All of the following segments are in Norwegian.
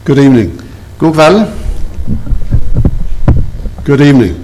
Good evening. God kveld. Good evening.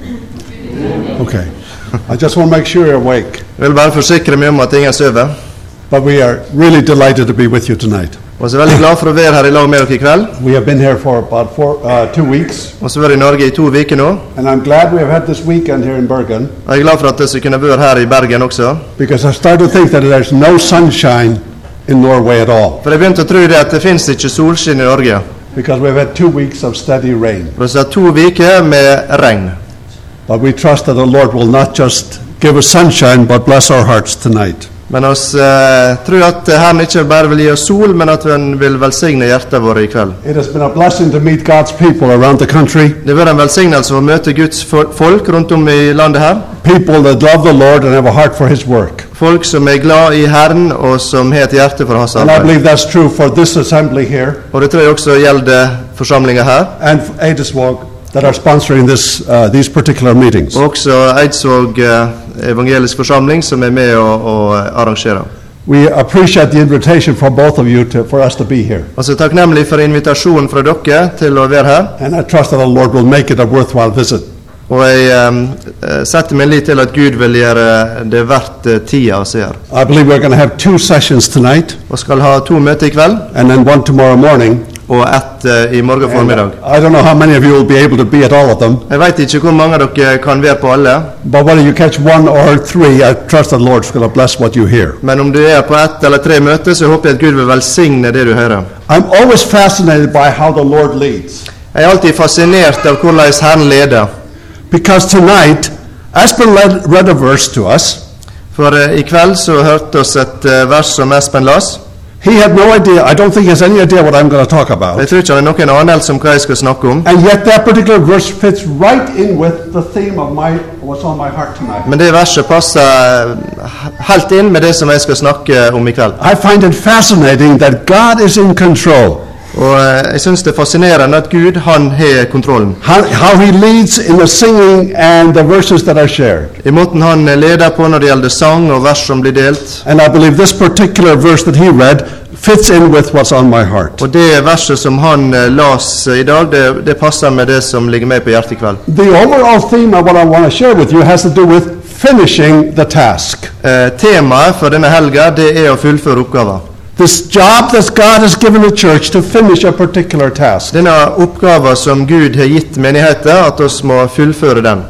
Okay. I just want to make sure you're awake. Jeg vil bare forsikre meg om at ingen sover. But we are really delighted to be with you tonight. Og så er jeg veldig glad for å være her i lag med dere i kveld. We have been here for about 2 weeks. Og så var jeg i Norge i 2 uker nå. And I'm glad we have had this weekend here in Bergen. Og jeg er glad for at jeg kunne være her i Bergen også. Because I start to think that there's no sunshine in Norway at all. For jeg begynte å tro det at det finnes ikke solskinn i Norge. Because we've had 2 weeks of steady rain. For det er 2 uker med regn. But we trust that the Lord will not just give us sunshine, but bless our hearts tonight. Men oss tror at Herren ikke bare vil gi oss sol, men at han vil velsigne hjertet våre i kveld. It has been a blessing to meet God's people around the country. Det var en velsignelse å møte Guds folk rundt om i landet her. People that love the Lord and have a heart for His work. Folk som er glad i Herren og som har et hjerte for hans And I arbeid. believe that's true for this assembly here Og det tror jeg også gjelder forsamlingen her. and Eidesvåg that are sponsoring these particular meetings. Og også Eidsvåg evangelisk forsamling som er med å arrangere. We appreciate the invitation from both of you for us to be here. Og så takknemlig for invitasjonen fra dere til å være her. And I trust that the Lord will make it a worthwhile visit. Og jeg setter meg litt til at Gud vil gjøre det verdt tida å se her. I believe we're going to have 2 sessions tonight Og skal ha 2 møter i kveld, and then 1 tomorrow morning. og 1 i morgen And formiddag. I don't know how many of you will be able to be at all of them, Jeg vet ikke hvor mange av dere kan være på alle, but whether you catch 1 or 3, I trust the Lord's going to bless what you hear. men om du er på 1 eller 3 møter, så håper jeg at Gud vil velsigne det du hører. I'm always fascinated by how the Lord leads. Jeg er alltid fascinert av hvordan Herren leder. Because tonight, Espen read a verse to us. For i kveld så hørte oss et vers som Espen las. He had no idea, I don't think he has any idea what I'm going to talk about. Jeg tror ikke han har noen anelse om hva jeg skal snakke om. And yet that particular verse fits right in with the theme of what's on my heart tonight. Men det verset passer helt inn med det som jeg skal snakke om i kveld. I find it fascinating that God is in control. Og jeg synes det er fascinerende at Gud, han har kontrollen. How he leads in the singing and the verses that are shared. I måten han leder på når det gjelder sang og vers som blir delt. And I believe this particular verse that he read fits in with what's on my heart. Og det verset som han las i dag, det passer med det som ligger meg på hjertet i kveld. The overall theme of what I want to share with you has to do with finishing the task. Temaet for denne helga, det er å fullføre oppgaver. This job that God has given the church to finish a particular task. Denne oppgaven som Gud har gitt menigheten, at oss må fullføre den.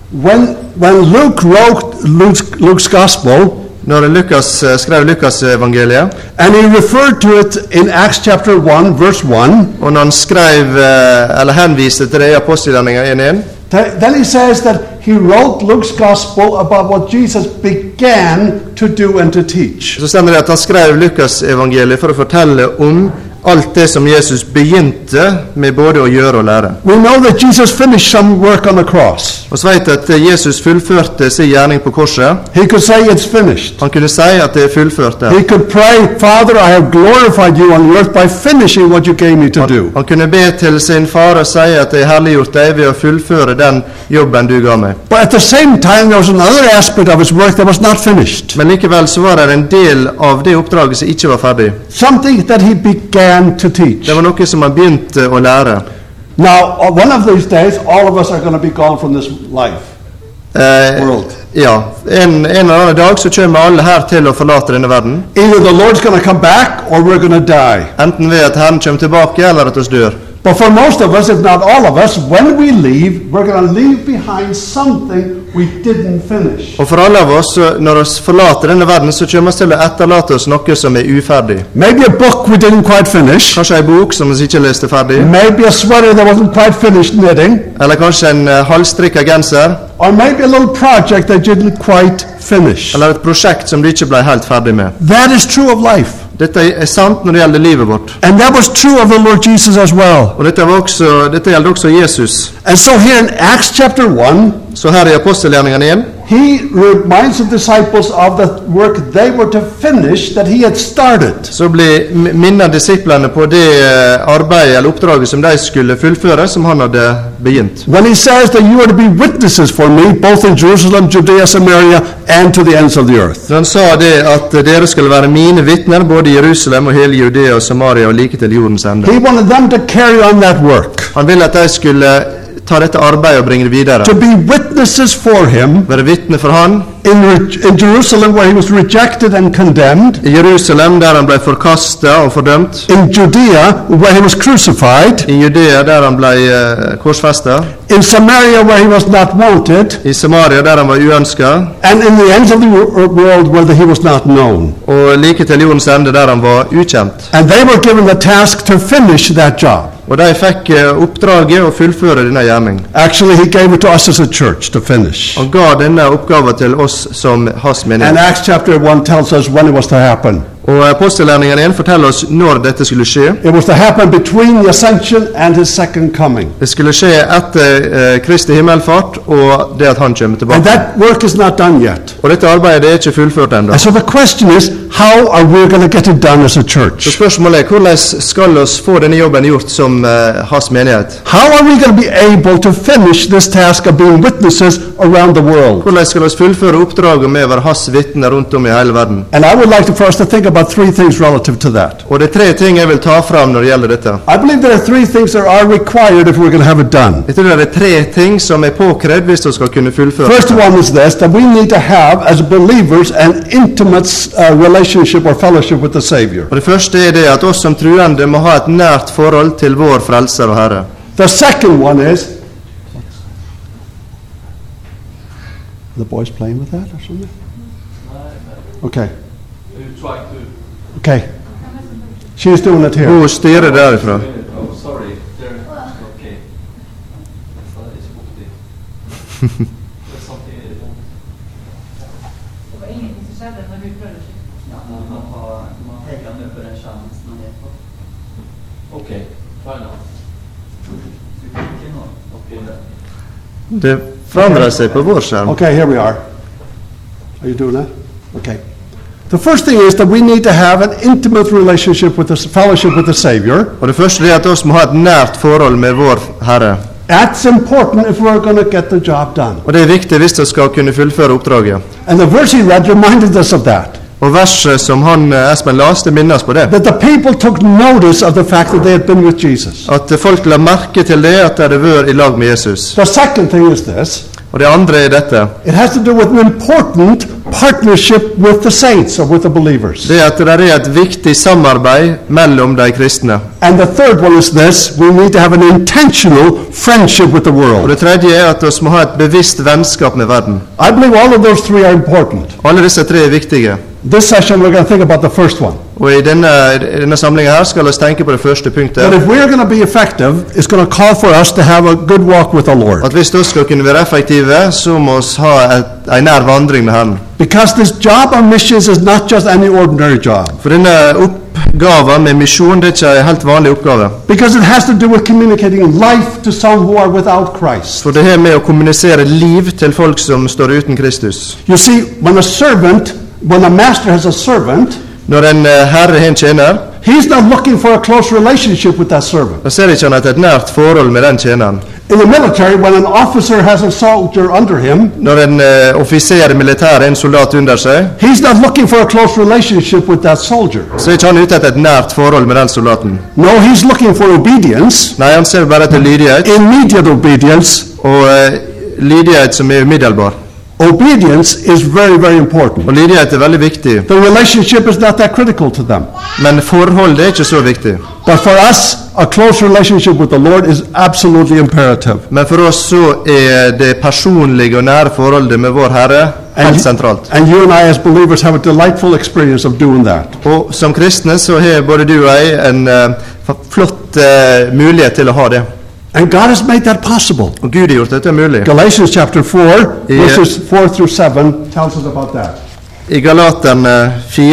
When Luke wrote Luke's gospel, Når Lukas skrev Lukas evangeliet, and he referred to it in Acts chapter 1, verse 1, og når han skrev, eller henviste til det i Apostelgjerninga 1:1, then he says that he wrote Luke's gospel about what Jesus began to do and to teach. så stender det at han skrev Lukas evangeliet for å fortelle om alt det som Jesus begynte med både å gjøre og lære. We know that Jesus finished some work on the cross. Og så vet jeg at Jesus fullførte sin gjerning på korset. He could say it's finished. Han kunne si at det er fullført der. He could pray, Father, I have glorified you on the earth by finishing what you gave me to do. Han kunne be til sin far og si at jeg har herliggjort deg ved å fullføre den jobben du ga meg. But at the same time, there was another aspect of his work that was not finished. Men likevel så var det en del av det oppdraget som ikke var ferdig. Something that he began to teach. Det var noe som han begynte å lære. Now, one of these days, all of us are going to be gone from this life. World. Ja, en eller annen dag så kommer alle her til å forlate denne verden. Either the Lord's going to come back or we're going to die. Enten ved at Herren kommer tilbake, eller at oss dør. But for most of us, if not all of us, when we leave, we're going to leave behind something we didn't finish. Og for alle av oss, når vi forlater denne verden, så kommer vi til å etterlate oss noe som er uferdig. Maybe a book we didn't quite finish. Kanskje en bok som vi ikke leste ferdig. Maybe a sweater that wasn't quite finished knitting. Eller kanskje en halvstrikket genser. Or maybe a little project that you didn't quite finish. Eller et prosjekt som du ikke ble helt ferdig med. That is true of life. Dette er sant når det gjelder livet vårt. And that was true of the Lord Jesus as well. Og dette gjelder også Jesus. And so here in Acts chapter 1, Så her I apostelgjerningene 1, he reminds the disciples of the work they were to finish that he had started. så minner disiplene på det arbeidet eller oppdraget som de skulle fullføre, som han hadde begynt. When he says that you are to be witnesses for me, both in Jerusalem, Judea, Samaria, and to the ends of the earth. Så han sa det at dere skulle være mine vitner, både I Jerusalem og hele Judea og Samaria og like til jordens ende. He wanted them to carry on that work, Han ville at de skulle ta dette arbeidet og bringe det videre. to be witnesses for him Være vitne for han in Jerusalem, where he was rejected and condemned, I Jerusalem, der han ble forkastet og fordømt, in Judea, where he was crucified, I Judea, der han ble korsfestet, in Samaria, where he was not wanted, I Samaria, der han var uønsket, and in the ends of the world where he was not known. og like til jordens ende, der han var ukjent. And they were given the task to finish that job. Og de fikk oppdraget å fullføre denne gjerning. Actually, he gave it to us as a church to finish. Han ga denne oppgaven til oss som hans And menighet. Acts chapter 1 tells us when it was to happen. Og apostelgjerningene 1 forteller oss når dette skulle skje. It was to happen between the ascension and his second coming. Det skulle skje etter Kristi himmelfart og det at han kommer And tilbake. that work is not done yet. Og dette arbeidet er ikke fullført ennå. And so the question is, how are we going to get it done as a Så church? spørsmålet er, hvordan skal vi få denne jobben gjort som hans menighet? How are we going to be able to finish this task of being witnesses around the world? Hvordan skal vi fullføre oppdraget med å være hans vitner rundt om I hele verden? And I would like for us to think about three things relative to that. Og det er 3 ting jeg vil ta fram når det gjelder dette. I believe there are three things that are required if we're going to have it done. Jeg tror det er 3 ting som er påkrevd hvis vi skal kunne fullføre First dette. one is this, that we need to have, as believers, an intimate relationship or fellowship with the Savior. Og det første er det at oss som truende må ha et nært forhold til vår frelser og Herre. The second one is, the boys playing with that or something? Okay. Okay. She's doing it here. Hun styrer derifra. Oh, sorry. There. Okay. It's 40. There's something in it. Det var ingenting som skjedde når vi prøvde å Ja, man peker nu på den skjermen som man er på. Okay. Try now. Du klikker nå. Okay. Det forandrer seg på vår skjerm. Okay, here we are. Are you doing that? Okay. The first thing is that we need to have an intimate relationship with the fellowship with the Savior. Og det første er at oss må ha et nært forhold med vår Herre. That's important if we're going to get the job done. Og det er viktig hvis vi skal kunne fullføre oppdraget. And the verse he read reminded us of that. Og verset som han Espen las, det minner oss på det. That the people took notice of the fact that they had been with Jesus. At folk la merke til det, at de hadde vært I lag med Jesus. The second thing is this. Og det andre er dette. It has to do with an important partnership with the saints or with the believers. Det at det er et viktig samarbeid mellom de kristne. And the third one is this. We need to have an intentional friendship with the Og world. det tredje er at vi må ha et bevisst vennskap med verden. I believe all of those three are important. Alle disse 3 er viktige. This session we're going to think about the first one. Og I denne samlingen her skal vi tenke på det første That punktet. if we're going to be effective, it's going to call for us to have a good walk with the Lord. At hvis vi skal kunne være effektive, så må vi ha en nær vandring med Herren. Because this job of missions is not just any ordinary job. For denne oppgaven med misjon, det er ikke en helt vanlig oppgave. Because it has to do with communicating life to some who are without Christ. For det har med å kommunisere liv til folk som står uten Kristus. You see, when a master has a servant, Når en herre har en tjener, he's not looking for a close relationship with that servant. da ser ikke han etter et nært forhold med den tjeneren. In the military, when an officer has a soldier under him, Når en offiser I militæret har en soldat under seg, he's not looking for a close relationship with that soldier. så er ikke han ute etter et nært forhold med den soldaten. No, he's looking for obedience, Nei, han ser bare etter lydighet, immediate obedience. og lydighet som er umiddelbar. Obedience is very, very important. Og lydighet er veldig viktig, The relationship is not that critical to them. men forholdet er ikke så viktig. But for us, a close relationship with the Lord is absolutely imperative. Men for oss så er det personlige og nære forholdet med vår Herre helt sentralt. And you and I as believers have a delightful experience of doing that. Og som kristne så har både du og jeg en flott mulighet til å ha det. And God has made that possible. Og Gud har gjort dette mulig. Galatians chapter 4, Yeah. verses 4 through 7 tells us about that. I Galaterne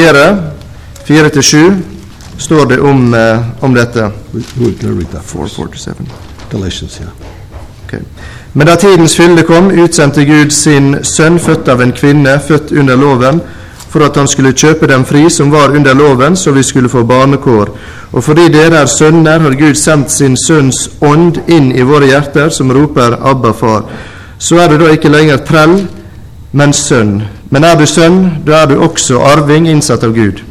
4:4-7 står det om dette. We'll read that. 4:4-7. Galatians, yeah. Ok. Men da tidens fylde kom, utsendte Gud sin sønn, født av en kvinne, født under loven, for at han skulle kjøpe dem fri som var under loven, så vi skulle få barnekår. Og fordi dere er sønner, har Gud sendt sin sønns ånd inn i våre hjerter, som roper Abba, far. Så er du da ikke lenger trell, men sønn. Men er du sønn, da er du også arving, innsatt av Gud.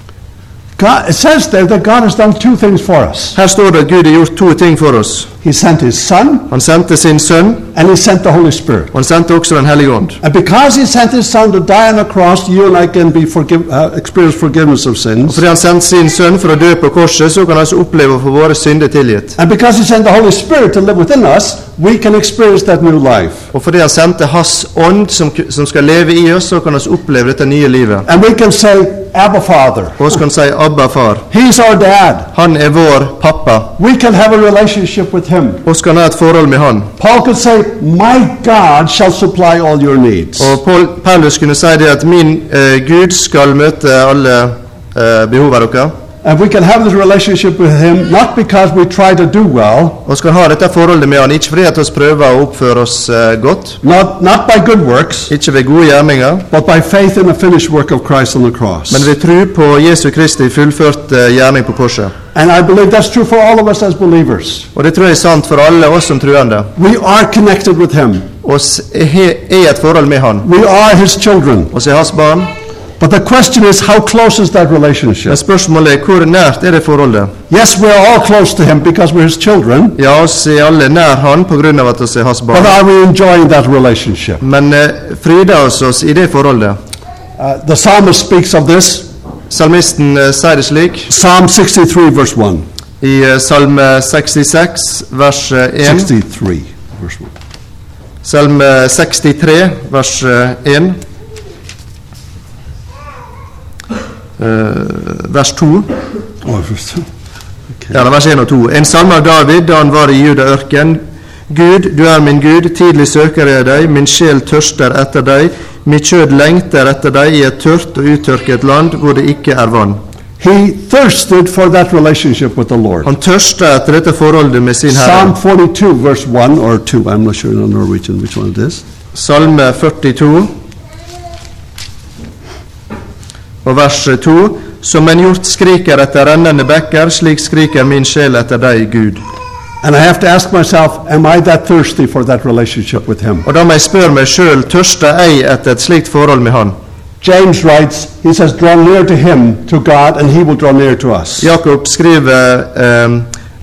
God, it says there that God has done two things for us. Her står det at Gud har gjort to ting for oss. He sent his Son, Han sendte sin sønn, and he sent the Holy Spirit. og han sendte også den hellige ånd. And because he sent his Son to die on the cross, you and I can be experience forgiveness of Og sins. fordi han sendte sin sønn for å dø på korset, så kan han altså oppleve å få våre synder tilgitt. And because he sent the Holy Spirit to live within us, we can experience that new life. Og fordi han sendte hans ånd som skal leve i oss, så kan vi oppleve dette nye livet. And we can say, Abba, Father. Og så kan vi si Abba, far. He's our dad. Han er vår pappa. We can have a relationship with him. Og så kan ha et forhold med han. Paul could say, my God shall supply all your needs. Og Paulus kunne si det at min Gud skal møte alle behovene dere. And we can have this relationship with him not because we try to do well, Og skal ha dette forholdet med han, ikke fordi at vi prøver å oppføre oss godt, not by good works, ikke ved gode gjerninger, but by faith in the finished work of Christ on the cross. men ved tro på Jesu Kristi fullført gjerning på korset. And I believe that's true for all of us as believers. Og det tror jeg er sant for alle oss som troende. We are connected with him. Oss er et forhold med han. We are his children. Oss er hans barn. But the question is, how close is that relationship? Men spørsmålet er hvor nært er det forholdet? Yes, we're all close to him because we're his children, Ja, oss er alle nær han på grunn av at oss er hans but barn. are we enjoying that relationship? Men fryder oss i det forholdet. The psalmist speaks of this. Salmisten sier det slik Psalm 63, verse 1. i Salme 66, vers 1. 63, verse 1. Salme 63, vers 1. Vers 2. Oh, verse 2. Ja, det er vers 1 og 2. En salme av David da han var i Juda-ørken. Gud, du er min Gud, tidlig søker jeg deg, min sjel tørster etter deg, mitt kjød lengter etter deg i et tørt og uttørket land hvor det ikke er vann. He thirsted for that relationship with the Lord. Han tørster etter dette forholdet med sin Psalm Herre. 42, verse 1 or 2. I'm not sure in Norwegian which one it is. Salme 42 og vers 2. Som en hjort skriker etter rennende bekker, slik skriker min sjel etter deg, Gud. And I have to ask myself, am I that thirsty for that relationship with him? Og da må jeg spørre meg selv, tørster jeg etter et slikt forhold med han? James writes, he says, draw near to him, to God, and he will draw near to us. Jakob skriver,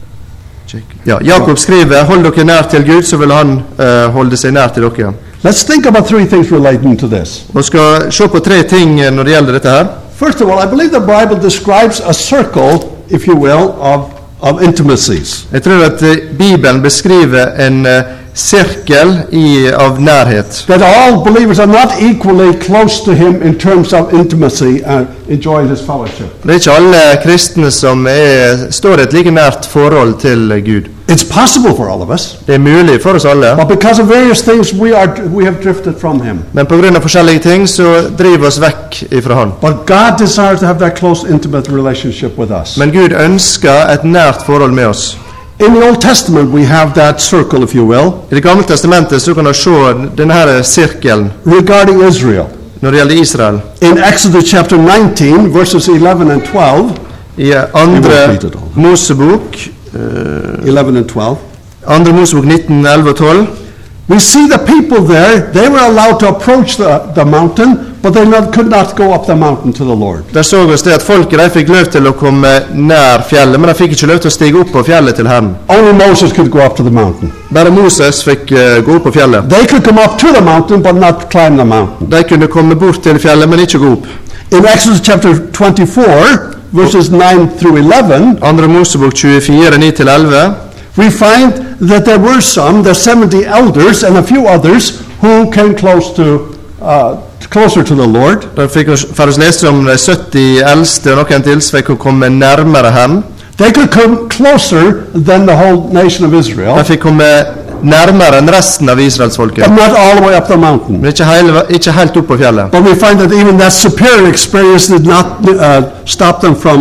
hold dere nær til Gud, så vil han holde seg nær til dere. Let's think about three things relating to this. Og skal se på tre ting når det gjelder dette her. First of all, I believe the Bible describes a circle, if you will, of intimacies. Jeg tror at Bibelen beskriver en sirkel av nærhet. That all believers are not equally close to him in terms of intimacy and enjoying his fellowship. Det er ikke alle kristne som står i et like nært forhold til Gud. It's possible for all of us, Det er mulig for oss alle, but because of various things we have drifted from him. men på grunn av forskjellige ting så driver oss vekk ifra han. But God desires to have that close, intimate relationship with us. Men Gud ønsker et nært forhold med oss. In the Old Testament we have that circle, if you will, I Det gamle testamentet så kan du se denne her sirkelen regarding Israel. når det gjelder Israel. In Exodus chapter 19, verses 11 and 12, I andre Mosebok 11 and 12, Andre Mosebok 19, 11 og 12, we see the people there, they were allowed to approach the mountain, but they could not go up the mountain to the Lord. der så oss det at folket de fikk lov til å komme nær fjellet, men de fikk ikke lov til å stige opp på fjellet til Herren. Only Moses could go up to the mountain. Bare Moses fikk gå opp på fjellet. They could come up to the mountain, but not climb the mountain. De kunne komme bort til fjellet, men ikke gå opp. In Exodus chapter 24, verses 9 through 11, Andre Mosebok 24, 9-11, we find that there were some, the 70 elders and a few others, who came closer to the Lord. da fikk vi lese om de 70 eldste og noen til som fikk komme nærmere Herren. They could come closer than the whole nation of Israel, De fikk komme nærmere enn resten av Israelsfolket, but not all the way up the mountain. men ikke helt opp på fjellet. But we find that even that superior experience did not stop them from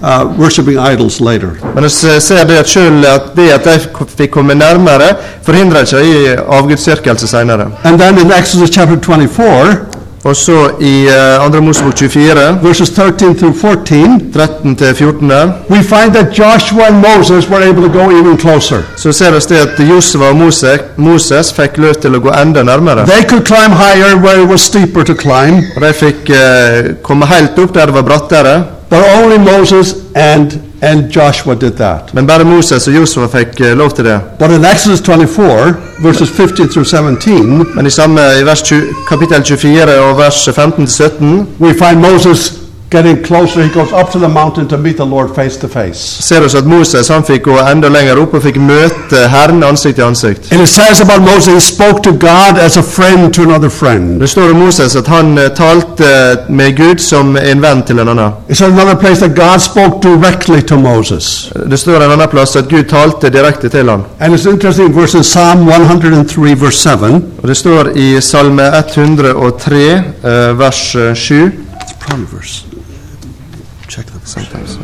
worshiping idols later. Men vi ser det at selv at de fikk komme nærmere, forhindret ikke i avgudsdyrkelse senere. And then in Exodus chapter 24, Og så i 2. Mosebok 24, verses 13 through 14, 13-14, we find that Joshua and Moses were able to go even closer. så ser vi det at Josva og Moses fikk lov til å gå enda nærmere. They could climb higher where it was steeper to climb, Og de fikk komme helt opp der det var brattere, but only Moses and Joshua did that. men bare Moses og Josva fikk lov til det. But in Exodus 24, verses 15 through 17, Men i vers kapittel 24 og vers 15-17, we find Moses getting closer. He goes up to the mountain to meet the Lord face to face. ser vi at Moses han fikk gå enda lenger opp og fikk møte Herren ansikt til ansikt. And it says about Moses, he spoke to God as a friend to another friend. Det står om Moses at han talte med Gud som en venn til en annen. It's another place that God spoke directly to Moses. Det står en annen plass at Gud talte direkte til ham. And it's interesting, verse in Psalm 103, verse 7. Og det står i Salme 103, vers 7. It's probably verse. Check that sometimes.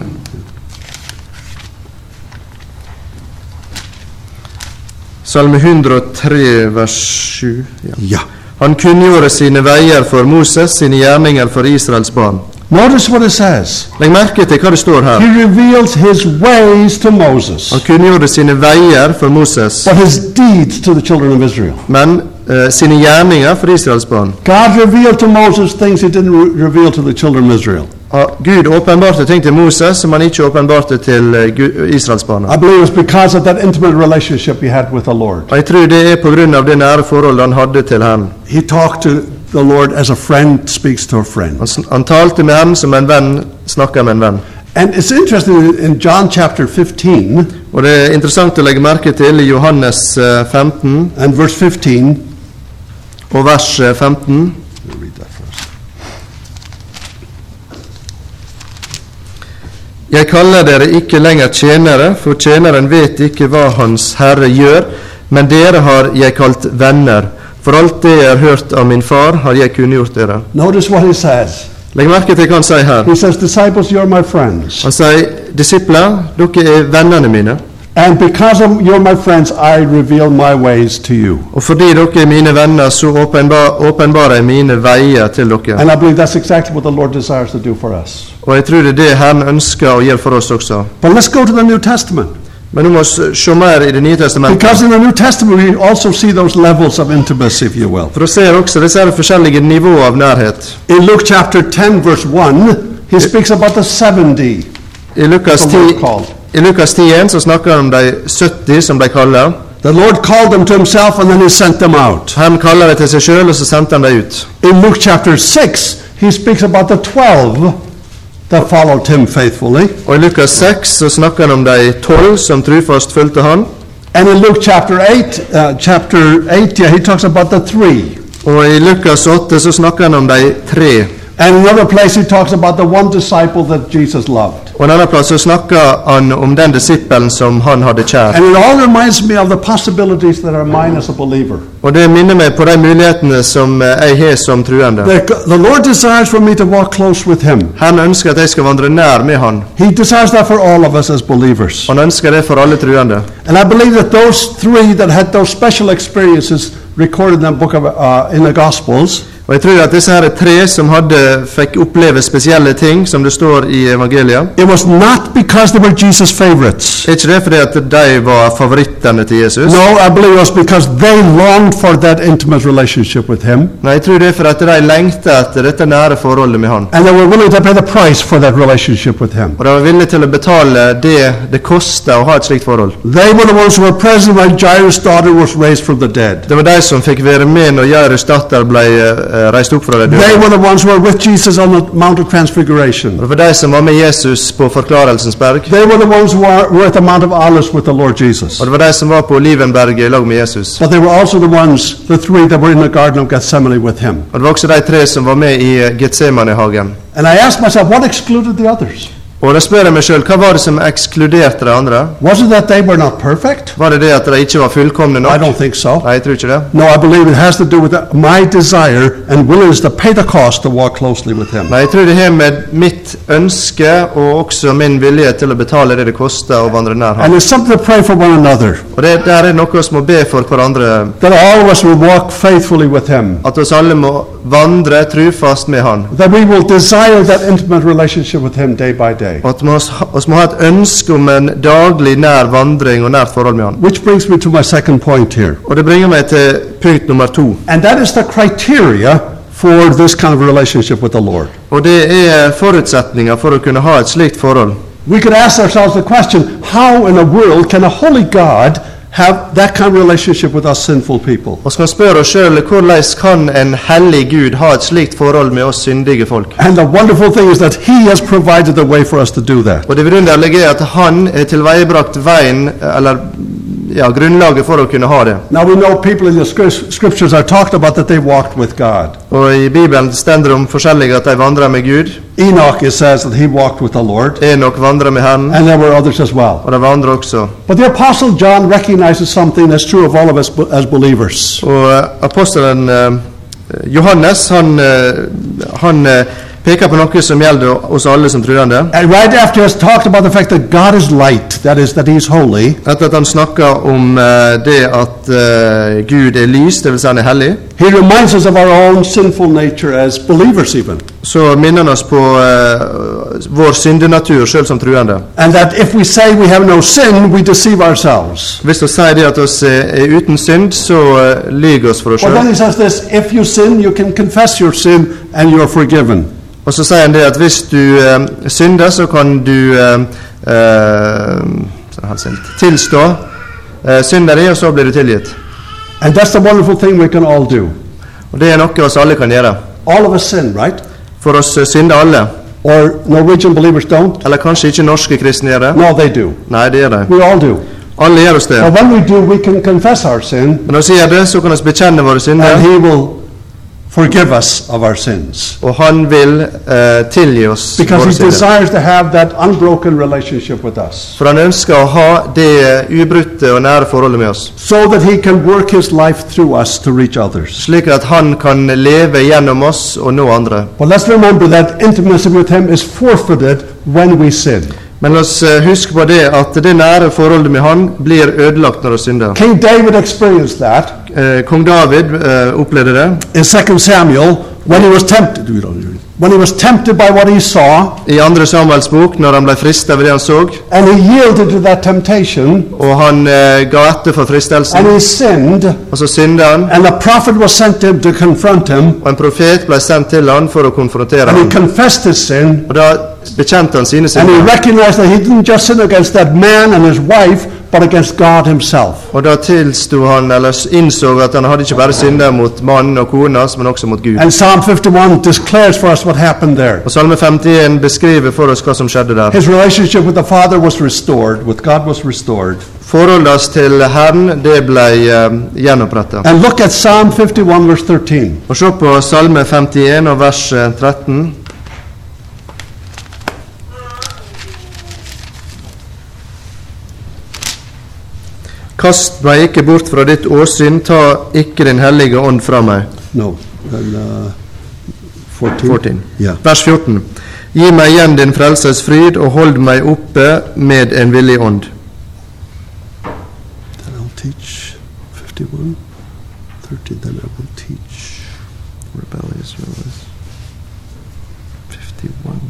Salme 103, vers 7. Ja. Yeah. Han kunngjorde sine veier for Moses, sine gjerninger for Israels barn. Notice what it says. Legg merke til hva det står her. He reveals his ways to Moses, Han kunngjorde sine veier for Moses, but his deeds to the children of Israel. men sine gjerninger for Israels barn. God revealed to Moses things he didn't reveal to the children of Israel. Gud åpenbarte ting til Moses som han ikke åpenbarte til Israels barn. I believe it's because of that intimate relationship he had with the Lord. Og jeg tror det er på grunn av det nære forholdet han hadde til Herren. He talked to the Lord as a friend speaks to a friend. Han talte med Herren som en venn snakker med en venn. And it's interesting in John chapter 15 Og det er interessant å legge merke til i Johannes 15 and verse 15. og vers 15. Let me read that first. Jeg kaller dere ikke lenger tjenere, for tjeneren vet ikke hva hans herre gjør, men dere har jeg kalt venner. For alt det jeg har hørt av min far, har jeg kunngjort dere. Notice what he says. Legg merke til hva han sier her. He says, disciples, you're my friends. Han sier, disipler, dere er vennene mine. And because of you're my friends, I reveal my ways to you. Og fordi dere er mine venner, så åpenbarer jeg mine veier til dere. And I believe that's exactly what the Lord desires to do for us. Og jeg tror det er det Herren ønsker å gjøre for oss også. But let's go to the New Testament. Men nå må vi se mer i Det nye testamentet. Because in the New Testament we also see those levels of intimacy, if you will. For å se også disse her forskjellige nivåer av nærhet. In Luke chapter 10, verse 1, he speaks about the 70. I Lukas The Lord 10, called. i Lukas 10 så snakker han om de 70 som de kaller. The Lord called them to himself and then he sent them out. Han kaller det til seg selv, og så sendte han dem ut. In Luke chapter 6, he speaks about the 12 that followed him faithfully. Og i Lukas 6 så snakker han om de 12 som trufast fulgte han. And in Luke chapter 8, he talks about the 3. Og i Lukas 8 så snakker han om de 3. And another place he talks about the one disciple that Jesus loved. Og en annen plass så snakker han om den disippelen som han hadde kjær. And it all reminds me of the possibilities that are mine as a believer. Og det minner meg på de mulighetene som jeg har som truende. The Lord desires for me to walk close with him. Han ønsker at jeg skal vandre nær med han. He desires that for all of us as believers. Han ønsker det for alle truende. And I believe that those 3 that had those special experiences recorded in the book of in the Gospels, Og jeg tror at disse her 3 som fikk oppleve spesielle ting, som det står i evangeliet, it was not because they were Jesus' favorites. er ikke det fordi at de var favorittene til Jesus. No, I believe it was because they longed for that intimate relationship with him. Nei, jeg tror det er for at de lengtet etter dette nære forholdet med han. And they were willing to pay the price for that relationship with him. Og de var villige til å betale det koster å ha et slikt forhold. They were the ones who were present when Jairus' daughter was raised from the dead. Det var de som fikk være med når Jairus' datter ble reist opp fra de They døde. were the ones who were with Jesus on the Mount of Transfiguration. Og det var de som var med Jesus på Forklarelsens berg. They were the ones who were at the Mount of Olives with the Lord Jesus. Og det var de som var på Olivenberget i lag med Jesus. But they were also the ones, the 3 that were in the Garden of Gethsemane with him. Og det var også de 3 som var med i Getsemane-hagen. And I asked myself, what excluded the others? Og da spør jeg meg selv, hva var det som ekskluderte de andre? Was it that they were not perfect? Var det at de ikke var fullkomne I nok? don't think so. Nei, jeg tror ikke det. No, I believe it has to do with my desire and willingness to pay the cost to walk closely with Him. Nei, jeg tror det har med mitt ønske og også min vilje til å betale det koster å vandre nær And ham. it's something to pray for one another, Og det der er noe vi må be for hverandre, that all of us will walk faithfully with Him, at oss alle må vandre trufast med han. that we will desire that intimate relationship with Him day by day. Og at vi må ha et ønske om en daglig nær vandring og nært forhold med han. Which brings me to my second point here. Og det bringer meg til punkt nummer 2. And that is the criteria for this kind of relationship with the Lord. Og det er forutsetninger for å kunne ha et slikt forhold. We could ask ourselves the question, how in the world can a holy God have that kind of relationship with us sinful people? Og skal spørre oss selv, hvordan kan en hellig Gud ha et slikt forhold med oss syndige folk? And the wonderful thing is that He has provided the way for us to do that. Og det vidunderlige er at han er tilveiebrakt veien, eller grunnlaget for å kunne ha det. Now we know people in the scriptures are talked about that they walked with God. Og i Bibelen stender det om forskjellige at de vandrer med Gud. Enoch, it says that he walked with the Lord, Enok vandrer med Herren, and there were others as well. og de vandrer også. But the Apostle John recognizes something that's true of all of us as believers. Og apostelen Johannes, han peker på noe som gjelder oss alle som troende. And right after he has talked about the fact that God is light, that is, that He's holy, Etter at han snakker om det at Gud er lys, det vil si han er hellig, he reminds us of our own sinful nature as believers even. så minner han oss på vår syndenatur selv som troende. And that if we say we have no sin, we deceive ourselves. Hvis vi sier det at oss er uten synd, så lyger oss for oss Well, then selv. he says this, if you sin, you can confess your sin and you're forgiven. Og så sier han det at hvis du synder, så kan du tilstå synder di, og så blir du tilgitt. And that's the wonderful thing we can all do. Og det er noe oss alle kan gjøre. All of us sin, right? For oss synder alle. Or Norwegian believers don't? Eller kanskje ikke norske kristne gjør det. No, they do. Nei, det gjør de. We all do. Alle gjør oss det. But when we do, we can confess our sin, Men når vi sier det, så kan vi bekjenne våre and synder, He will forgive us of our sins. og han vil tilgi oss Because våre He synder. desires to have that unbroken relationship with us, For han ønsker å ha det ubrutte og nære forholdet med oss, so that He can work His life through us to reach others. slik at han kan leve gjennom oss og nå andre. But let's remember that intimacy with Him is forfeited when we sin. Men la oss huske på det at det nære forholdet med han blir ødelagt når vi synder. King David experienced that Kong David opplevde det. in 2 Samuel when he was tempted. When he was tempted by what he saw, I 2. Samuels bok, når han ble fristet ved det han så, and he yielded to that temptation, og han ga etter for fristelsen, and he sinned, og så syndet han, and the prophet was sent to him to confront him, og en profet ble sendt til han for å konfrontere and he ham. confessed his sin, Og da bekjente han sine and he synder, recognized that he didn't just sin against that man and his wife, but against God Himself. og da tilstod han, eller innså at han hadde ikke bare synder mot mannen og kona, men også mot Gud. And Psalm 51 declares for us what happened there. Og Salme 51 beskriver for oss hva som skjedde der. His relationship with the Father was restored, with God was restored. Forholdet hans til Herren, det ble gjenopprettet. And look at Psalm 51 verse 13. Og se på Salme 51 og vers 13. Kast meg ikke bort fra ditt åsyn, ta ikke din hellige ånd fra meg. No. 14. 14. Yeah. Vers 14. Gi meg igjen din frelses fryd, og hold meg oppe med en villig ånd. Then I'll teach 51, 13, then I will teach. Rebellious rulers. 51.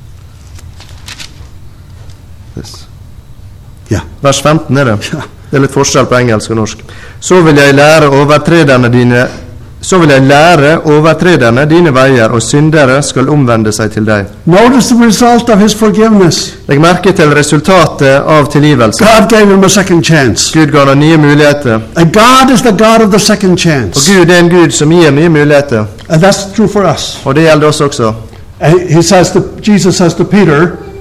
This. Yeah. Vers 15 er det. Ja. Det er litt forskjell på engelsk og norsk. Så vil jeg lære overtrederne dine veier, og syndere skal omvende seg til deg. Notice the result of his forgiveness. Legg merke til resultatet av tilgivelse. God gave him a second chance. Gud ga ham nye muligheter. And God is the God of the second Og chance. Gud er en Gud som gir nye muligheter. And that's true for us. Og det gjelder oss også. And Jesus says to Peter,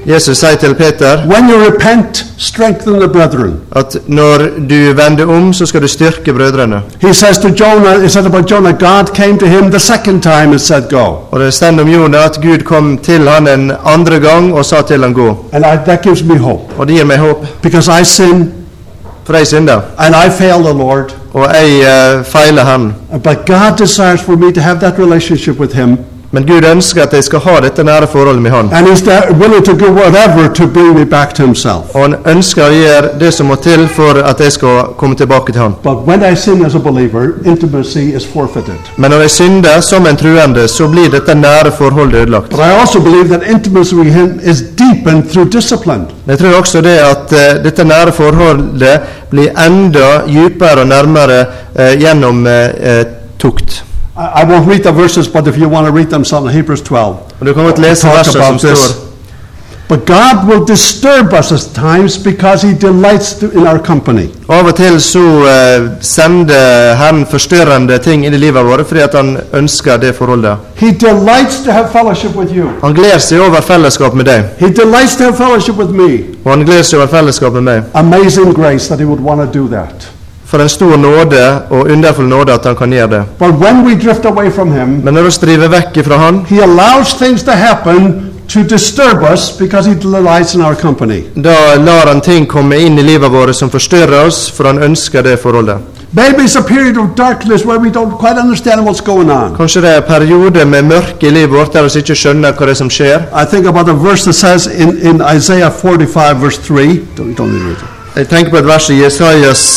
Jesus sier til Peter when you repent, strengthen the brethren. at når du vender om, så skal du styrke brødrene. He says to Jonah, he said about Jonah, God came to him the second time and said, go. Og det stender om Jonah at Gud kom til han en andre gang og sa til han gå. And that gives me hope, Og det gir meg håp, because I sin for jeg synder, and I fail the Lord. og jeg feiler han. But God desires for me to have that relationship with him, Men Gud ønsker at jeg skal ha dette nære forholdet med han. and he's willing to do whatever to bring me back to himself. Og han ønsker å gjøre det som må til for at jeg skal komme tilbake til han. But when I sin as a believer, intimacy is forfeited. Men når jeg synder som en truende, så blir dette nære forholdet ødelagt. But I also believe that intimacy with him is deepened through discipline. Jeg tror også det at dette nære forholdet blir enda dypere og nærmere gjennom tukt. I won't read the verses, but if you want to read them, some Hebrews 12. Og du kan godt lese Talk verset som about this. står. But God will disturb us at times because he delights in our company. Av og til så sender Herren forstyrrende ting inn i livet vårt fordi at han ønsker det forholdet. He delights to have fellowship with you. Han gleder seg over fellesskap med deg, He delights to have fellowship with me. og han gleder seg over fellesskap med meg. Amazing grace that he would want to do that. For en stor nåde og underfull nåde at han kan gjøre det. But when we drift away from him, Men når vi driver vekk fra han, he allows things to happen to disturb us because he delights in our company. da lar han ting komme inn i livet vårt som forstyrrer oss, for han ønsker det forholdet. Maybe it's a period of darkness where we don't quite understand what's going on. Kanskje det er perioder med mørke i livet vårt der vi ikke skjønner hva det er som skjer. I think about a verse that says in Isaiah 45 verse 3, don't need to read it. Jeg tenker på et vers i Jesajas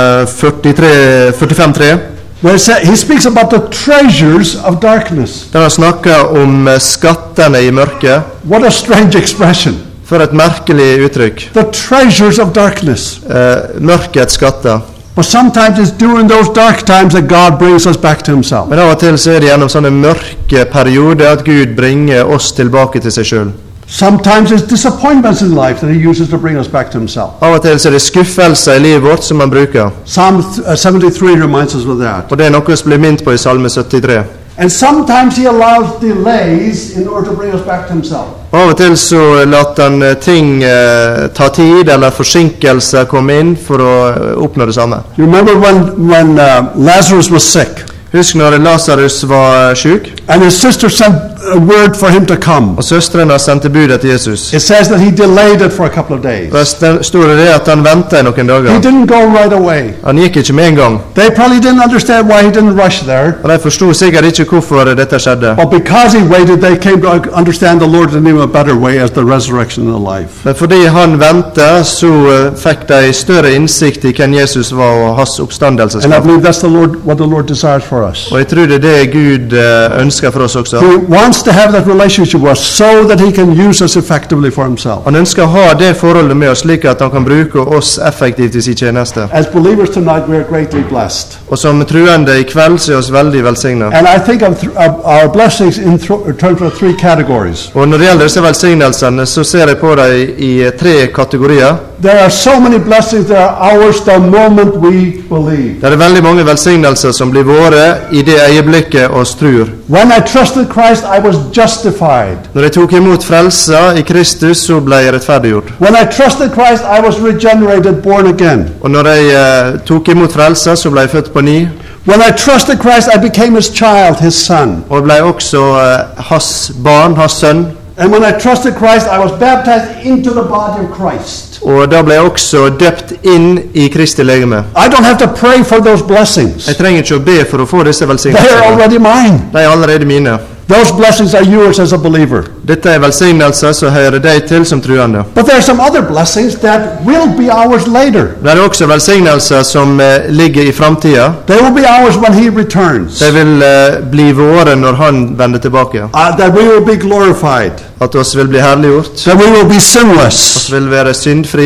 45:3, Where he speaks about the treasures of darkness. der han snakker om skattene i mørket. What a strange expression. For et merkelig uttrykk. The treasures of darkness. Mørkets skatter. But sometimes it's during those dark times that God brings us back to himself. Men av og til så er det gjennom sånne mørke perioder at Gud bringer oss tilbake til seg selv. Sometimes it's disappointments in life that he uses to bring us back to himself. Av og til så er det skuffelser i livet vårt som han bruker. Psalm 73 reminds us of that. Og det er noe som blir minnet på i Salme 73. And sometimes he allows delays in order to bring us back to himself. Av og til så later han ting ta tid, eller forsinkelser komme inn for å oppnå det samme. You remember when Lazarus was sick, Husk når Lazarus var syk, and his sister sent a word for him to come. og søsteren har sendt budet til Jesus. It says that he delayed it for a couple of days. Der står det at han ventet i noen He dager. didn't go right away. Han gikk ikke med en gang. They probably didn't understand why he didn't rush there. Og de forstod sikkert ikke hvorfor dette skjedde. But because he waited, they came to understand the Lord in a better way as the resurrection and the life. Men fordi han ventet, så fikk de større innsikt i hvem Jesus var og hans And I oppstandelseskraft. believe that's what the Lord desires for us. Og jeg tror det er det Gud ønsker for oss også. He wants to have that relationship with us so that he can use us effectively for himself. Han ønsker å ha det forholdet med oss slik at han kan bruke oss effektivt i sin tjeneste. As believers tonight, we are greatly blessed. Og som truende i kveld så er oss veldig velsignet. And I think of our blessings in terms of three categories. Og når det gjelder disse velsignelsene, så ser jeg på dem i 3 kategorier. There are so many blessings that are ours the moment we believe. Det er veldig mange velsignelser som blir våre i det øyeblikket oss tror. When I trusted Christ, I was justified. Når jeg tok imot frelsa i Kristus, så ble jeg rettferdiggjort. When I trusted Christ, I was regenerated, born again. Og når jeg tok imot frelsa, så ble jeg født på ny. When I trusted Christ, I became his child, his son. Og ble også hans barn, hans sønn. And when I trusted Christ, I was baptized into the body of Christ. Og da ble jeg også døpt inn i Kristi legeme. I don't have to pray for those blessings. Jeg trenger ikke å be for å få disse They are velsignelsene. already mine. De er allerede mine. Those blessings are yours as a believer. Dette er velsignelser som hører deg til som truende. But there are some other blessings that will be ours later. Det er også velsignelser som ligger i framtida. They will be ours when he returns. De vil bli våre når han vender tilbake. That we will be glorified. At oss vil bli herliggjort. That we will be sinless. Oss vil være syndfri.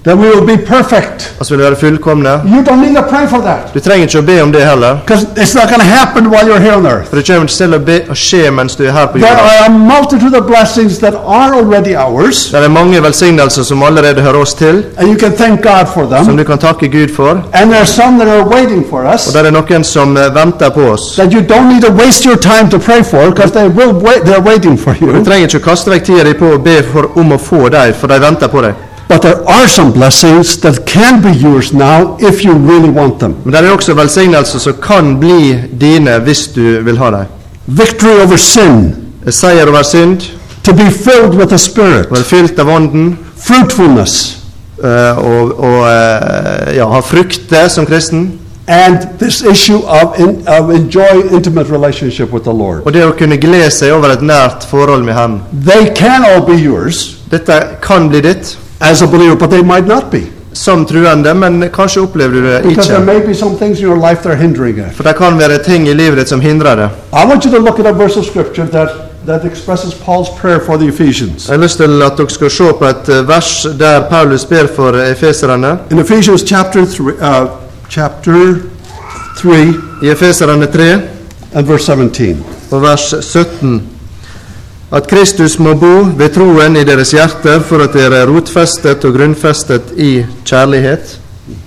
that we will be perfect. at vi vil være fullkomne. You don't need to pray for that, Du trenger ikke å be om det heller, because it's not going to happen while you're here on earth. for det kommer ikke til å skje mens du er her på There jorden. are a multitude of blessings that are already ours, Det er mange velsignelser som allerede hører oss til, and you can thank God for som them. du kan takke Gud for. And there are some that are waiting for Og us det er noen som venter på oss. that you don't need to waste your time to pray for, because they're waiting for Du you. trenger ikke å kaste vekk tida di på å be om å få dem, for de venter på deg. But there are some blessings that can be yours now if you really want them. Men det er også velsignelser som kan bli dine hvis du vil ha dem. Victory over sin, Seier over synd, to be filled with the Spirit, være fylt av ånden, fruitfulness, og ha frukter som kristen, and this issue of enjoy intimate relationship with the Lord. og det å kunne glede seg over et nært forhold med ham. They can all be yours Dette kan bli ditt as a believer, but they might not be, som truende, men kanskje opplever du det because there ikke. may be some things in your life that are hindering it. For det kan være ting i livet ditt som hindrer det. I want you to look at a verse of scripture that expresses Paul's prayer for the Ephesians. Jeg har lyst til at dere skal se på et vers der Paulus ber for efeserne. In Ephesians chapter 3 I Efeserne 3 and verse 17. og vers 17. At Kristus må bo ved troen i deres hjerte for at dere er rotfestet og grunnfestet i kjærlighet.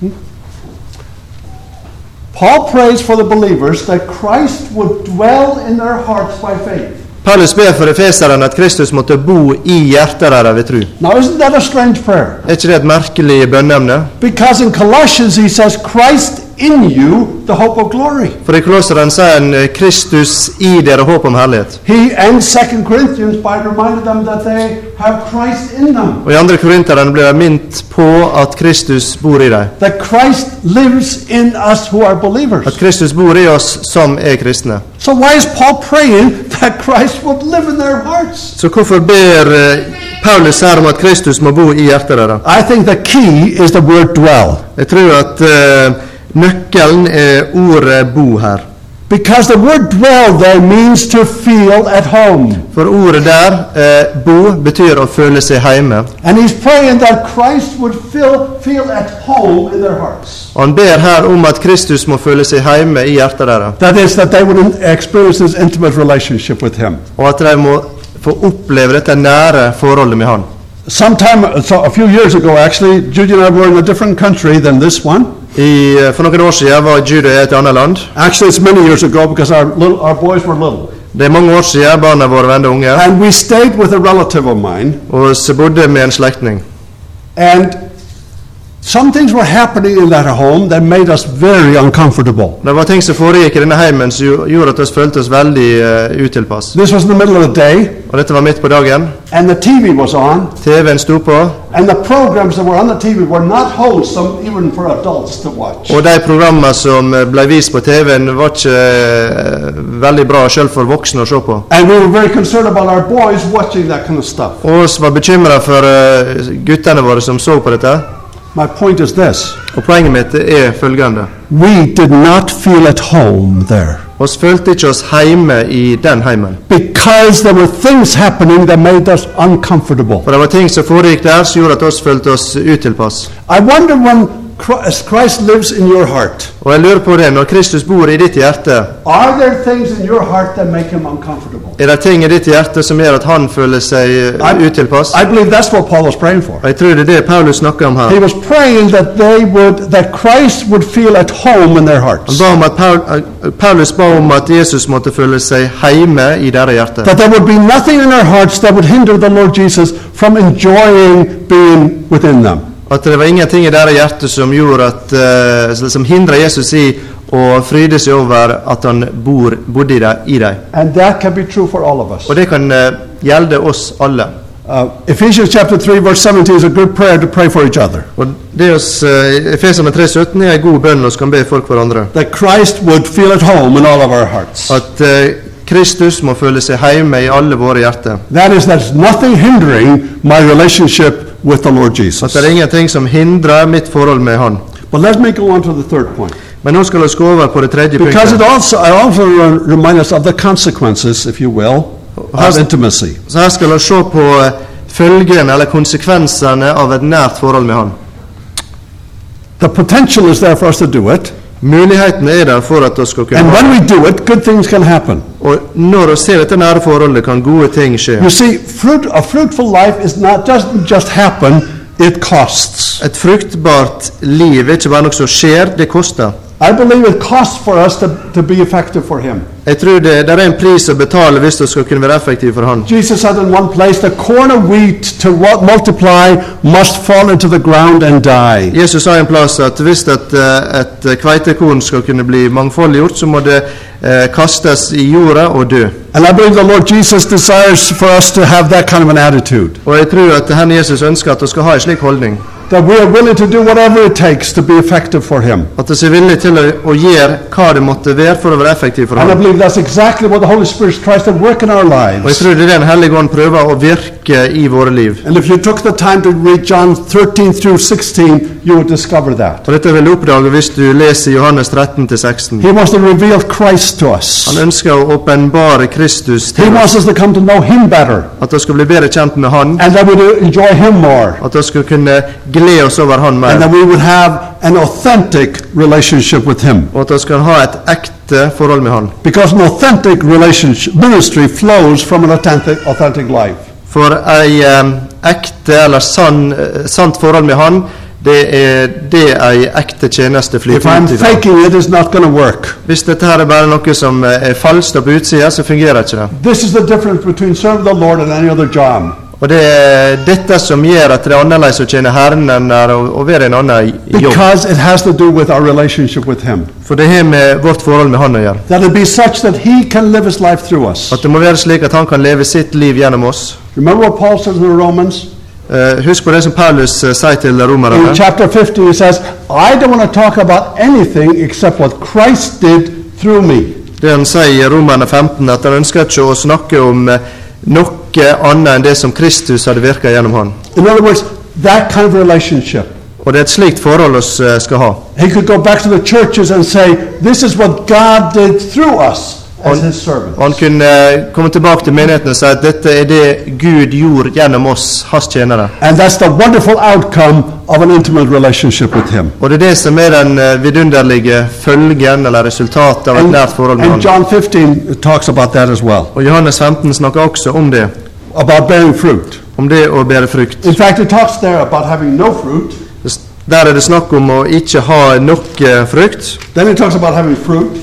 Paul prays for the believers that Christ would dwell in their hearts by faith. Paulus ber for efeserne at Kristus måtte bo i hjertet deres ved tro. Now, isn't that a strange prayer? Er ikke det et merkelig bønneemne? Because in Colossians he says, Christ in you, the hope of glory. For i Kolosseren sier han Kristus i dere håp om herlighet. He ends 2 Corinthians by reminding them that they have Christ in them. Og i 2. Korinteren blir det minnet på at Kristus bor i dem. That Christ lives in us who are believers. At Kristus bor i oss som er kristne. So why is Paul praying that Christ would live in their hearts? Så hvorfor ber Paulus her om at Kristus må bo i hjertet deres? I think the key is the word dwell. Jeg tror at nøkkelen er ordet bo her. Because the word dwell there means to feel at home. For ordet der, bo, betyr å føle seg hjemme. And he's praying that Christ would feel at home in their hearts. Og han ber her om at Kristus må føle seg hjemme i hjertet deres. That is, that they would experience this intimate relationship with him. Og at de må få oppleve dette nære forholdet med han. A few years ago, actually, Judy and I were in a different country than this one. For noen år siden var Judy i et annet land. Actually, it's many years ago because our boys were little. Det er mange år siden barna våre var enda unge. And we stayed with a relative of mine. Og så bodde med en slektning. And some things were happening in that home that made us very uncomfortable. Det var ting som foregikk i denne heimen som gjorde at vi følte oss veldig utilpass. This was in the middle of the day. Og dette var midt på dagen. And the TV was on. TV-en sto på. And the programs that were on the TV were not wholesome even for adults to watch. Og de programmer som ble vist på TV-en var ikke veldig bra selv for voksne å se på. And we were very concerned about our boys watching that kind of stuff. Og vi var bekymret for guttene våre som så på dette. My point is this. Og poenget mitt er følgende. We did not feel at home there. Vi følte ikke oss hjemme i den heimen. Because there were things happening that made us uncomfortable. For det var ting som foregikk der som gjorde at vi følte oss utilpass. I wonder when Christ lives in your heart. Og jeg lurer på det, når Kristus bor i ditt hjerte, Are there things in your heart that make him uncomfortable? er det ting i ditt hjerte som gjør at han føler seg utilpass? I believe that's what Paul was praying for. Og jeg tror det er det Paulus snakker om He her. was praying that Christ would feel at home in their Han hearts. ba om at Paulus ba om at Jesus måtte føle seg hjemme i deres hjerte. That there would be nothing in their hearts that would hinder the Lord Jesus from enjoying being within them. At det var ingenting i deres hjerte som gjorde at, som hindret Jesus i å fryde seg over at han bodde i dem. And that can be true for all of us. Og det kan gjelde oss alle. Ephesians chapter 3 verse 17 is a good prayer to pray for each other. Og det hos Efeserne 3,17 er en god bønn og kan be for hverandre. That Christ would feel at home in all of our hearts. At Kristus må føle seg hjemme i alle våre hjerter. That is, there's nothing hindering my relationship with the Lord At Jesus. det er ingenting som hindrer mitt forhold med han. But let me go on to the third point. Men nå skal vi gå over på det tredje Because punktet. I also remind us of the consequences, if you will, of intimacy. Så her skal vi se på følgene eller konsekvensene av et nært forhold med han. The potential is there for us to do it. Muligheten er der for at vi skal kunne And when we do it, good things can happen. Og når vi ser dette nære forholdet, kan gode ting skje. You see, a fruitful life is not doesn't just happen, it costs. Et fruktbart liv er ikke bare noe som skjer, det koster. I believe it costs for us to be effective for Him. Jeg tror det er en pris å betale hvis du skal kunne være effektiv for Han. Jesus said in one place, the corn of wheat to multiply must fall into the ground and die. Jesus sa en plass at hvis et kveitekorn skal kunne bli mangfoldiggjort, så må det kastes i jorda og dø. And I believe the Lord Jesus desires for us to have that kind of an attitude. Og jeg tror at Herren Jesus ønsker at du skal ha en slik holdning. That we are willing to do whatever it takes to be effective for Him. At du er villig til å gjøre hva det måtte være for å være effektiv for And I Han. believe that's exactly what the Holy Spirit tries to work in our Og jeg lives. tror det er Den hellige ånd prøver å virke i våre liv. And if you took the time to read John 13 through 16, you would discover that. Og dette vil du oppdage hvis du leser Johannes 13-16. He wants to reveal Christ to us. Han ønsker å åpenbare Kristus He til wants oss. us to come to know Him better, At du skal bli bedre kjent med Han. and that we would enjoy Him more, At du skal kunne glede oss over Han and that mer. we would have an authentic relationship with Him. Og at du skal ha et ekte forhold med Han. Because an authentic relationship ministry flows from an authentic life. For ei ekte eller sant forhold med Han, det er det ei ekte tjeneste If flyter I'm ut ifra. faking it, it's not going to work. Hvis dette her er bare noe som er falskt og på utsida, så fungerer ikke det. This is the difference between serving the Lord and any other job. Og det er dette som gjør at det er annerledes å tjene Herren enn å være en annen jobb. Because it has to do with our relationship with Him. For det har med vårt forhold med Han å gjøre. That it be such that He can live His life through us. At det må være slik at Han kan leve sitt liv gjennom oss. Remember what Paul says in the Romans? Husk på det som Paulus sier til In romerne. chapter 15 he says, I don't want to talk about anything except what Christ did through me. Det han sier i Romerne 15, at han ønsker ikke å snakke om noe annet enn det som Kristus hadde virket gjennom Han. In other words, that kind of relationship. Og det er et slikt forhold oss skal ha. He could go back to the churches and say, this is what God did through us as His servants. Og han kunne komme tilbake til menigheten og si at dette er det Gud gjorde gjennom oss, hans tjenere. And that's the wonderful outcome of an intimate relationship with Him. Og det er det som er den vidunderlige følgen eller resultatet av et nært forhold med And Han. John 15 talks about that as well, Og Johannes 15 snakker også om det, about bearing fruit. om det å bære frukt. In fact, it talks there about having no fruit. Der er det snakk om å ikke ha nok frukt, Then it talks about having fruit.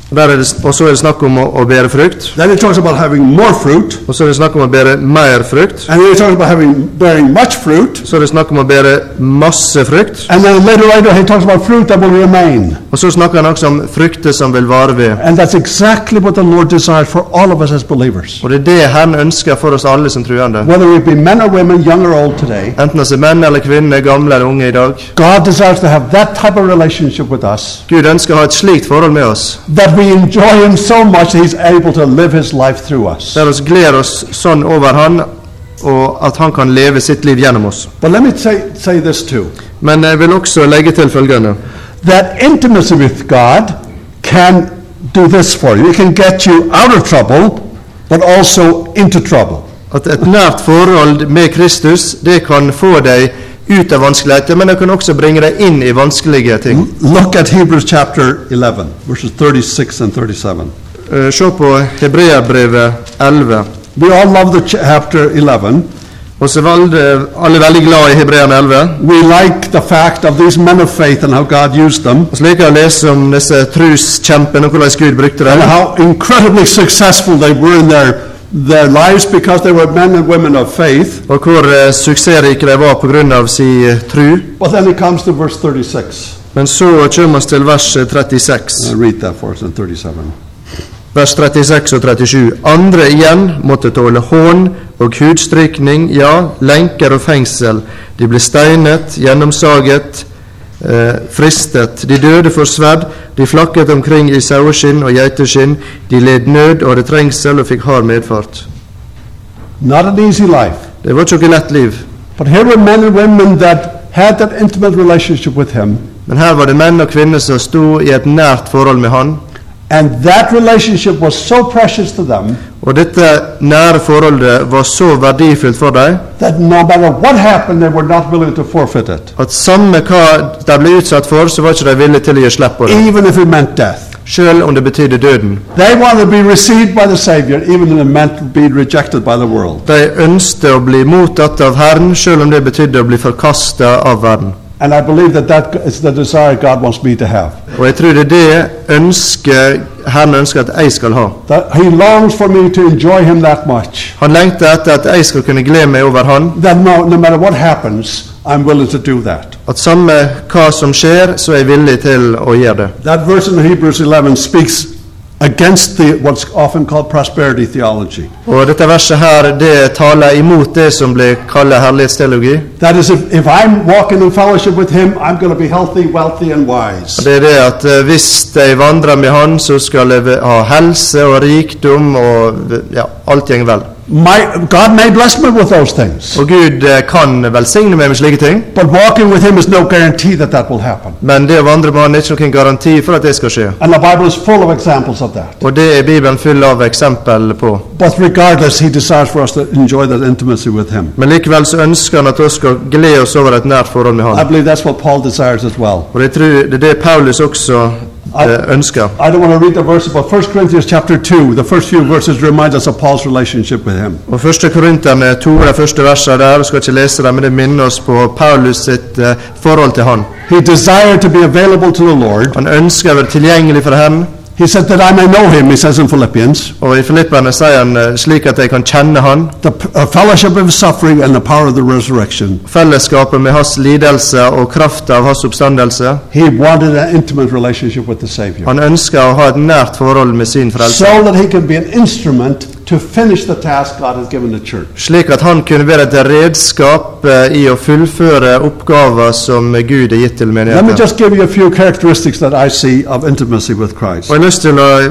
og så er det snakk om å bære frukt, Then it talks about having more fruit. og så er det snakk om å bære mer frukt, And then it talks about bearing much fruit. så er det snakk om å bære masse frukt, And then later he talks about fruit that will remain. og så snakker han også om frukter som vil vare ved. And that's exactly what the Lord desires for all of us as believers. Og det er det Herren ønsker for oss alle som troende. Whether we be men or women, young or old today, Enten vi er menn eller kvinner, gamle eller unge i dag. God desires to have that type of relationship with us, Gud ønsker å ha et slikt forhold med oss, that we enjoy Him so much that He's able to live His life through us. der vi gleder oss sånn over Han, og at Han kan leve sitt liv gjennom oss. But let me say this too, Men jeg vil også legge til følgende. that intimacy with God can do this for you. It can get you out of trouble, but also into trouble. At et nært forhold med Kristus, det kan få deg ut av vanskeligheter, men det kan også bringe deg inn i vanskelige ting. Look at Hebrews chapter 11, verses 36 and 37. Se på Hebreerbrevet 11. We all love the chapter 11. Og så er alle veldig glad i Hebreerne 11. We like the fact of these men of faith and how God used them, Og så liker jeg å lese om disse truskjempene og hvordan Gud brukte and dem. how incredibly successful they were in their lives because they were men and women of faith. Og hvor suksessrike de var på grunn av sin tru. But then it comes to verse 36. Men så kommer vi til vers 36. I'll read that for us in 37. Vers 36 og 37. Andre igjen måtte tåle hån og hudstrykning, ja, lenker og fengsel. De ble steinet, gjennomsaget, fristet. De døde for sverd, de flakket omkring i saueskinn og geiteskinn. De led nød og hadde trengsel og fikk hard medfart. Not an easy life. Det var ikke noe lett liv. But here were men and women that had that intimate relationship with Him, Men her var det menn og kvinner som sto i et nært forhold med Han, And that relationship was so precious to them Og dette nære forholdet var så verdifullt for dem that no matter what happened, they were not willing to forfeit it, at samme hva de ble utsatt for, så var ikke de villige til å gi slipp på det, even if it meant death. selv om det betydde døden. They wanted to be received by the Savior, even if it meant being rejected by the world. De ønsket å bli mottatt av Herren, selv om det betydde å bli forkastet av verden. And I believe that is the desire God wants me to have. Og jeg tror det er det Herren ønsker at jeg skal ha. That He longs for me to enjoy Him that much. Han lengter etter at jeg skal kunne glede meg over Han, That no matter what happens, I'm willing to do that. at samme hva som skjer, så er jeg villig til å gjøre det. That verse in Hebrews 11 speaks against what's often called prosperity theology. Og dette verset her, det taler imot det som blir kallet herlighetsteologi. That is, if I'm walking in fellowship with Him, I'm going to be healthy, wealthy, and wise. Det er det at hvis jeg vandrer med Han, så skal jeg ha helse og rikdom, og ja, alt går vel. God may bless me with those things, Og Gud kan velsigne meg med slike ting, but walking with Him is no guarantee that that will happen. men det å vandre med Han er ikke noen garanti for at det skal skje. And the Bible is full of examples of that. Og det er Bibelen full av eksempel på. But regardless, He desires for us to enjoy that intimacy with Him. Men likevel så ønsker Han at vi skal glede oss over et nært forhold med I Han. believe that's what Paul desires as well. Og jeg tror det er det Paulus også ønsker. I don't want to read the verses, but 1 Corinthians chapter 2, the first few verses remind us of Paul's relationship with Him. Og 1. Korinterne 2, de første versene der, skal ikke lese det, men det minner oss på Paulus sitt forhold til Han. He desired to be available to the Lord. Han ønsker å være tilgjengelig for Herren, He said that I may know Him, he says in Philippians. og i Filipperne sier han slik at jeg kan kjenne Han, The fellowship of His suffering and the power of the resurrection. fellesskapet med hans lidelse og kraften av hans oppstandelse. He wanted an intimate relationship with the Savior, Han ønsker å ha et nært forhold med sin frelse, so that He can be an instrument to finish the task God has given the church. slik at han kunne være et redskap i å fullføre oppgaver som Gud har gitt til Let me menigheten. just give you a few characteristics that I see of intimacy with Christ. Og jeg har lyst til å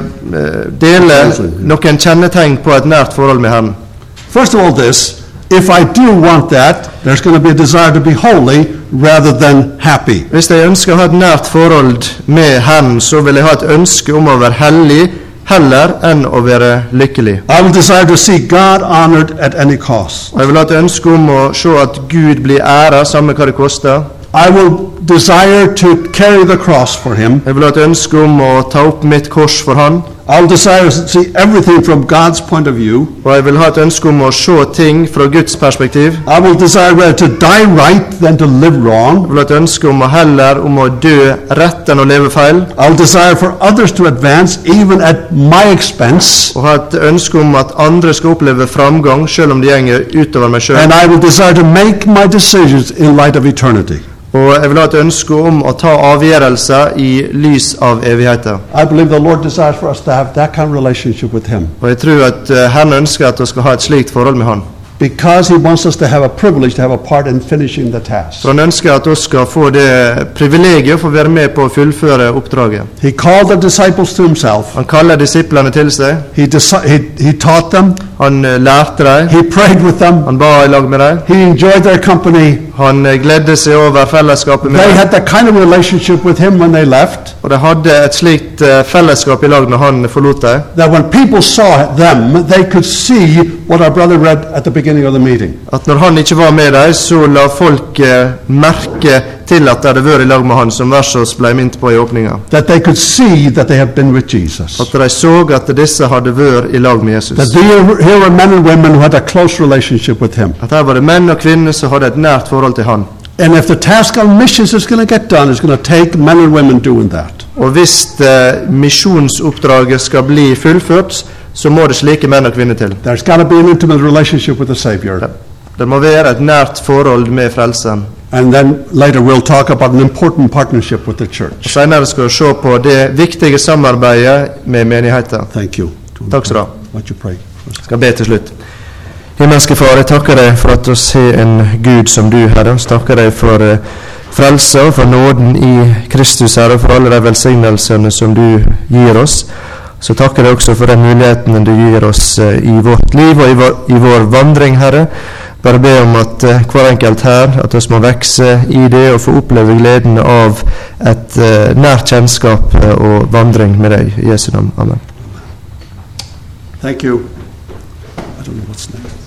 dele noen kjennetegn på et nært forhold med Herren. First of all, this, if I do want that, there's going to be a desire to be holy rather than happy. Hvis jeg ønsker å ha et nært forhold med Herren, så vil jeg ha et ønske om å være hellig heller enn å være lykkelig. I will desire to see God honored at any cost. Og jeg vil ha et ønske om å se at Gud blir æret, samme hva det koster. I will desire to carry the cross for Him. Jeg vil ha et ønske om å ta opp mitt kors for Han. I will desire to see everything from God's point of view. Og jeg vil ha et ønske om å se ting fra Guds perspektiv. I will desire rather to die right than to live wrong. Jeg vil ha et ønske om å dø rett enn å leve feil. I will desire for others to advance even at my expense. Og ha et ønske om at andre skal oppleve framgang, selv om de går utover meg selv. And I will desire to make my decisions in light of eternity. Og jeg vil ha et ønske om å ta avgjørelser i lys av evigheten. I believe the Lord desires for us to have that kind of relationship with Him, Og jeg tror at Herren ønsker at vi skal ha et slikt forhold med Han. because He wants us to have a privilege to have a part in finishing the task. For Han ønsker at vi skal få det privilegiet å få være med på å fullføre oppdraget. He called the disciples to Himself. Han kaller disiplene til seg. He taught them. Han lærte dem. He prayed with them. Han ba i lag med dem. He enjoyed their company. Han gledde seg over fellesskapet med They dem. had that kind of relationship with Him when they left, Og de hadde et slikt fellesskap i lag når han forlot dem, that when people saw them, they could see what our brother read at the beginning of the meeting. at når han ikke var med dem, så la folk merke til at de hadde vært i lag med han, som verset ble minnet på i åpninga. That they could see that they had been with Jesus. At de så at disse hadde vært i lag med Jesus. That here were men and women who had a close relationship with Him. At her var det menn og kvinner som hadde et nært forhold til han. And if the task of missions is going to get done, it's going to take men and women doing that. Og hvis misjonsoppdraget skal bli fullført, så må det slike menn og kvinner til. There's got to be an intimate relationship with the Savior. Det må være et nært forhold med frelsen. And then later we'll talk about an important partnership with the church. Senere skal vi se på det viktige samarbeidet med menigheten. Thank you. Takk skal du ha. Would you pray? Jeg skal be til slutt. Himmelske Far, jeg takker deg for at vi har en Gud som du, Herre. Jeg takker deg for frelse og for nåden i Kristus, Herre, for alle de velsignelsene som du gir oss. Så takker jeg også for den muligheten du gir oss i vårt liv og i vår vandring, Herre. Bare be om at hver enkelt her, at oss må vekse i det og få oppleve gleden av et nært kjennskap og vandring med deg. I Jesu navn. Amen. Thank you. I don't know what's next.